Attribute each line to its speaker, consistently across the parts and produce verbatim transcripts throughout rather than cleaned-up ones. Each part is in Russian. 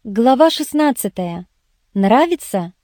Speaker 1: Глава шестнадцатая. Нравится?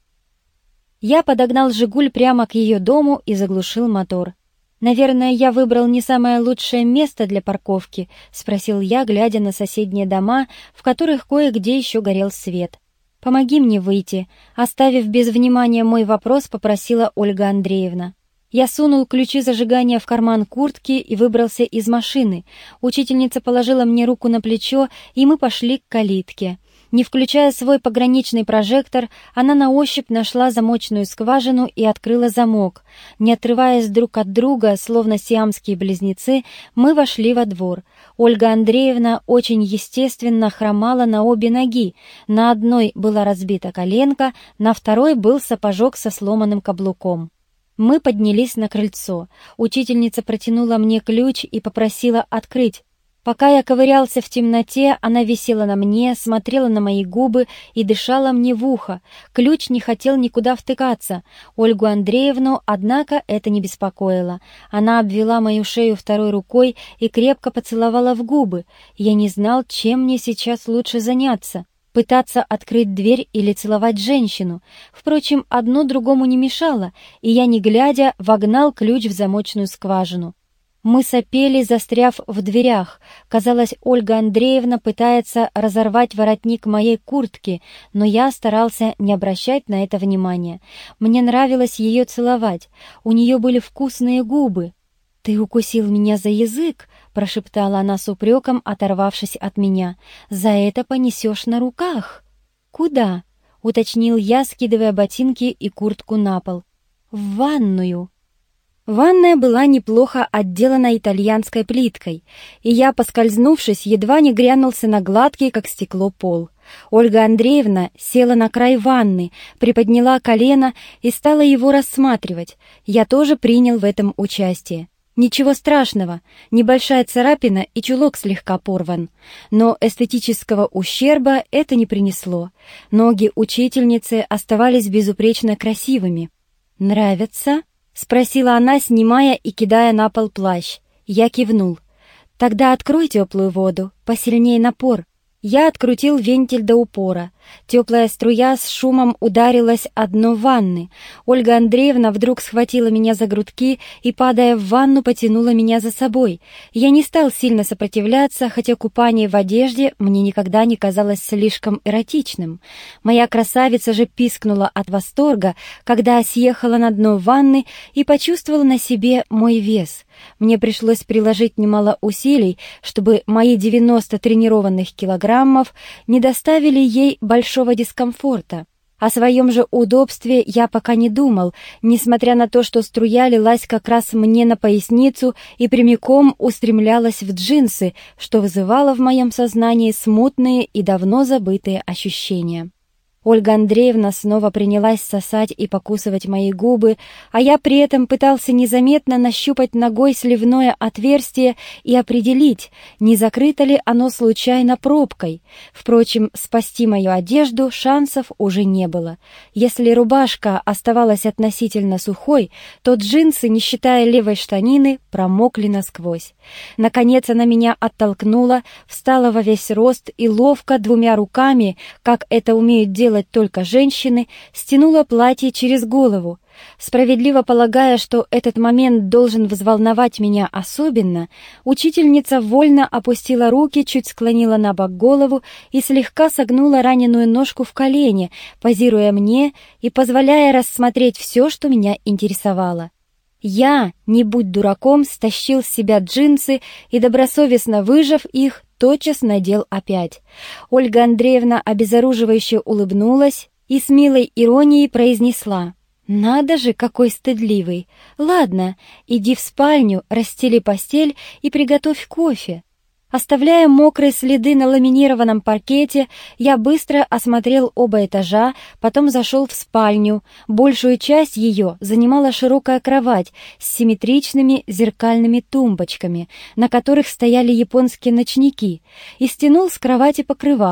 Speaker 1: Я подогнал «Жигуль» прямо к ее дому и заглушил мотор. «Наверное, я выбрал не самое лучшее место для парковки?» — спросил я, глядя на соседние дома, в которых кое-где еще горел свет. «Помоги мне выйти», — оставив без внимания мой вопрос, попросила Ольга Андреевна. Я сунул ключи зажигания в карман куртки и выбрался из машины. Учительница положила мне руку на плечо, и мы пошли к калитке. Не включая свой пограничный прожектор, она на ощупь нашла замочную скважину и открыла замок. Не отрываясь друг от друга, словно сиамские близнецы, мы вошли во двор. Ольга Андреевна очень естественно хромала на обе ноги. На одной была разбита коленка, на второй был сапожок со сломанным каблуком. Мы поднялись на крыльцо. Учительница протянула мне ключ и попросила открыть. Пока я ковырялся в темноте, она висела на мне, смотрела на мои губы и дышала мне в ухо. Ключ не хотел никуда втыкаться. Ольгу Андреевну, однако, это не беспокоило. Она обвела мою шею второй рукой и крепко поцеловала в губы. Я не знал, чем мне сейчас лучше заняться. Пытаться открыть дверь или целовать женщину. Впрочем, одно другому не мешало, и я, не глядя, вогнал ключ в замочную скважину. Мы сопели, застряв в дверях. Казалось, Ольга Андреевна пытается разорвать воротник моей куртки, но я старался не обращать на это внимания. Мне нравилось ее целовать. У нее были вкусные губы. «Ты укусил меня за язык», — прошептала она с упреком, оторвавшись от меня. «За это понесешь на руках». «Куда?» — уточнил я, скидывая ботинки и куртку на пол. «В ванную». Ванная была неплохо отделана итальянской плиткой, и я, поскользнувшись, едва не грянулся на гладкий, как стекло, пол. Ольга Андреевна села на край ванны, приподняла колено и стала его рассматривать. Я тоже принял в этом участие. Ничего страшного, небольшая царапина и чулок слегка порван. Но эстетического ущерба это не принесло. Ноги учительницы оставались безупречно красивыми. «Нравится?» — спросила она, снимая и кидая на пол плащ. Я кивнул. «Тогда открой теплую воду, посильнее напор». Я открутил вентиль до упора. Теплая струя с шумом ударилась о дно ванны. Ольга Андреевна вдруг схватила меня за грудки и, падая в ванну, потянула меня за собой. Я не стал сильно сопротивляться, хотя купание в одежде мне никогда не казалось слишком эротичным. Моя красавица же пискнула от восторга, когда съехала на дно ванны и почувствовала на себе мой вес. Мне пришлось приложить немало усилий, чтобы мои девяносто тренированных килограммов не доставили ей большого дискомфорта. О своем же удобстве я пока не думал, несмотря на то, что струя лилась как раз мне на поясницу и прямиком устремлялась в джинсы, что вызывало в моем сознании смутные и давно забытые ощущения. Ольга Андреевна снова принялась сосать и покусывать мои губы, а я при этом пытался незаметно нащупать ногой сливное отверстие и определить, не закрыто ли оно случайно пробкой. Впрочем, спасти мою одежду шансов уже не было. Если рубашка оставалась относительно сухой, то джинсы, не считая левой штанины, промокли насквозь. Наконец она меня оттолкнула, встала во весь рост и ловко двумя руками, как это умеют делать только женщины, стянула платье через голову. Справедливо полагая, что этот момент должен взволновать меня особенно, учительница вольно опустила руки, чуть склонила на бок голову и слегка согнула раненую ножку в колене, позируя мне и позволяя рассмотреть все, что меня интересовало. Я, не будь дураком, стащил с себя джинсы и, добросовестно выжав их, тотчас надел опять. Ольга Андреевна обезоруживающе улыбнулась и с милой иронией произнесла: «Надо же, какой стыдливый! Ладно, иди в спальню, расстели постель и приготовь кофе». Оставляя мокрые следы на ламинированном паркете, я быстро осмотрел оба этажа, потом зашел в спальню. Большую часть ее занимала широкая кровать с симметричными зеркальными тумбочками, на которых стояли японские ночники, и стянул с кровати покрывало.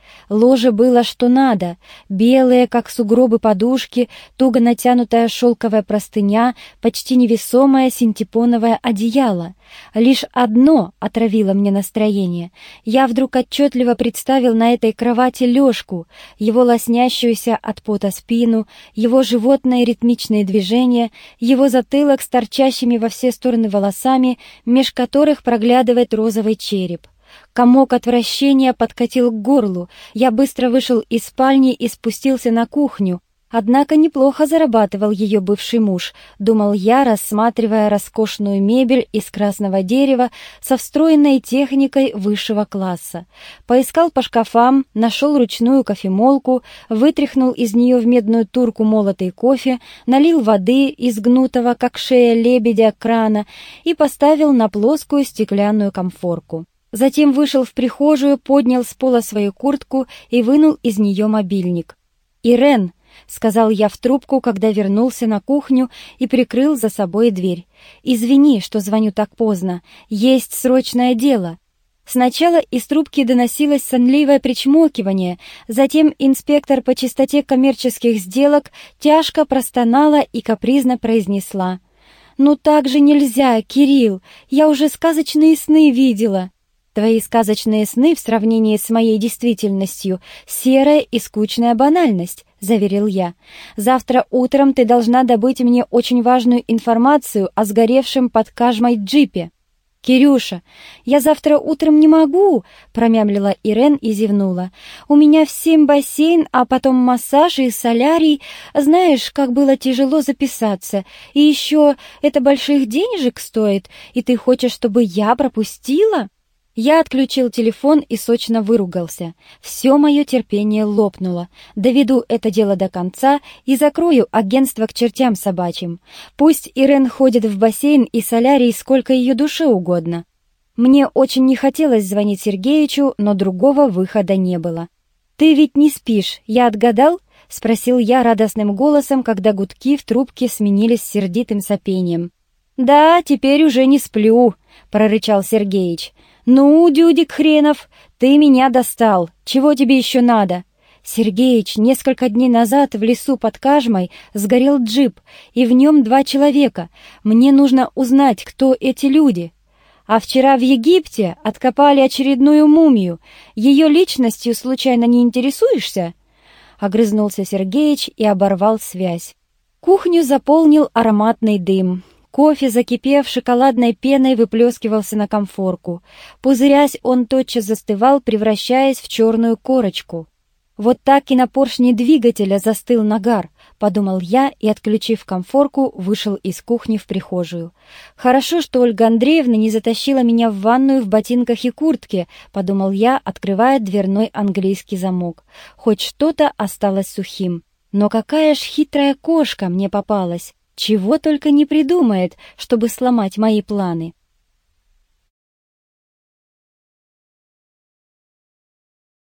Speaker 1: Ложе было что надо: белые, как сугробы, подушки, туго натянутая шелковая простыня, почти невесомое синтепоновое одеяло. Лишь одно отравило мне настроение. Я вдруг отчетливо представил на этой кровати Лёшку, его лоснящуюся от пота спину, его животные ритмичные движения, его затылок с торчащими во все стороны волосами, меж которых проглядывает розовый череп. Комок отвращения подкатил к горлу. Я быстро вышел из спальни и спустился на кухню. Однако неплохо зарабатывал ее бывший муж, думал я, рассматривая роскошную мебель из красного дерева со встроенной техникой высшего класса. Поискал по шкафам, нашел ручную кофемолку, вытряхнул из нее в медную турку молотый кофе, налил воды из гнутого, как шея лебедя, крана и поставил на плоскую стеклянную комфорку. Затем вышел в прихожую, поднял с пола свою куртку и вынул из нее мобильник. «Ирен», — сказал я в трубку, когда вернулся на кухню и прикрыл за собой дверь. «Извини, что звоню так поздно. Есть срочное дело». Сначала из трубки доносилось сонливое причмокивание, затем инспектор по чистоте коммерческих сделок тяжко простонала и капризно произнесла: «Ну так же нельзя, Кирилл, я уже сказочные сны видела». «Твои сказочные сны в сравнении с моей действительностью — серая и скучная банальность», — заверил я. «Завтра утром ты должна добыть мне очень важную информацию о сгоревшем под Кажмой джипе». «Кирюша, я завтра утром не могу», — промямлила Ирен и зевнула. «У меня в семь бассейн, а потом массаж и солярий. Знаешь, как было тяжело записаться. И еще это больших денежек стоит, и ты хочешь, чтобы я пропустила?» Я отключил телефон и сочно выругался. Все мое терпение лопнуло. Доведу это дело до конца и закрою агентство к чертям собачьим. Пусть Ирен ходит в бассейн и солярий сколько ее душе угодно. Мне очень не хотелось звонить Сергеичу, но другого выхода не было. «Ты ведь не спишь, я отгадал?» — спросил я радостным голосом, когда гудки в трубке сменились сердитым сопением. «Да, теперь уже не сплю», — прорычал Сергеич. «Ну, дюдик хренов, ты меня достал. Чего тебе еще надо?» «Сергеич, несколько дней назад в лесу под Кажмой сгорел джип, и в нем два человека. Мне нужно узнать, кто эти люди. А вчера в Египте откопали очередную мумию. Ее личностью случайно не интересуешься?» Огрызнулся Сергеич и оборвал связь. Кухню заполнил ароматный дым. Кофе, закипев шоколадной пеной, выплескивался на комфорку. Пузырясь, он тотчас застывал, превращаясь в черную корочку. «Вот так и на поршне двигателя застыл нагар», — подумал я и, отключив комфорку, вышел из кухни в прихожую. «Хорошо, что Ольга Андреевна не затащила меня в ванную в ботинках и куртке», — подумал я, открывая дверной английский замок. «Хоть что-то осталось сухим. Но какая ж хитрая кошка мне попалась! Чего только не придумает, чтобы сломать мои планы».